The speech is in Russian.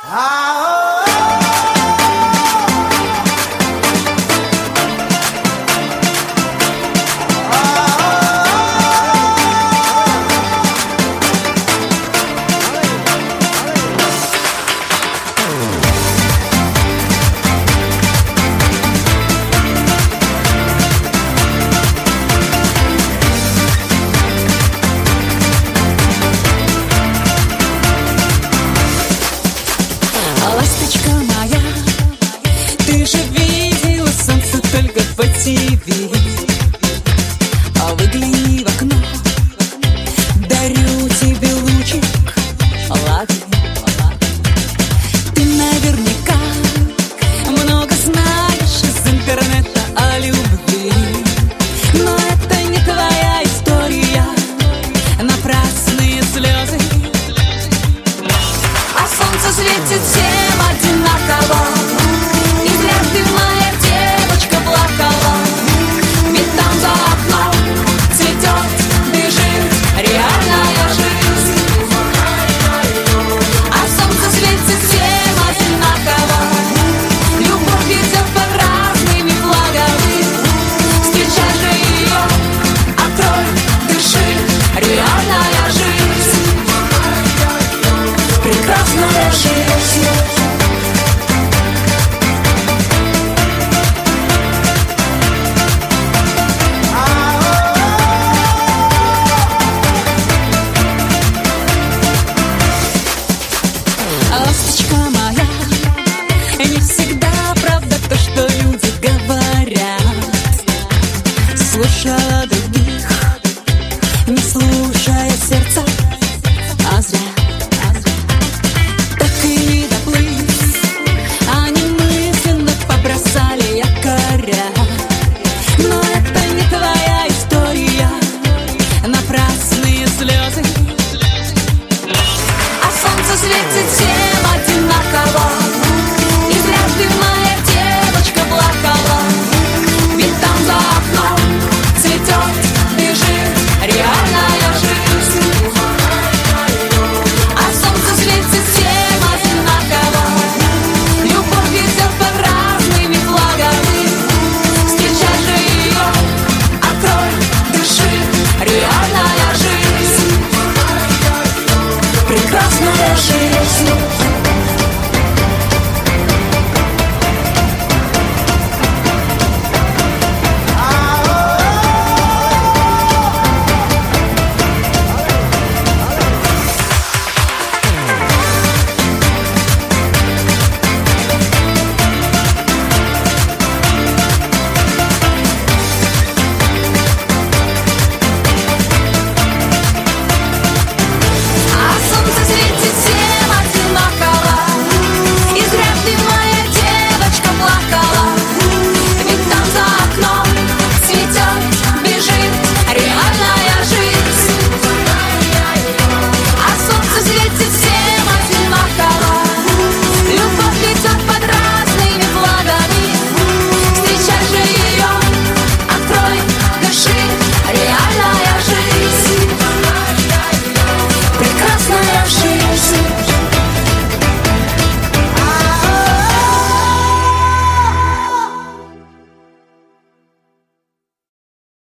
Ласточка моя, ты же видела солнце только по ТВ. А выгляни в окно, дарю тебе лучик, лови. Ты наверняка много знаешь из интернета о любви, но это не твоя история, напрасные слезы. А солнце светит всем одинаково, и зря ты, моя девочка, плакала. Ведь там за окном цветет, бежит реальная жизнь. А солнце светит всем одинаково, любовь идет под разными флагами. Встречай же ее, открой, дыши, реальная жизнь. Прекрасная жизнь.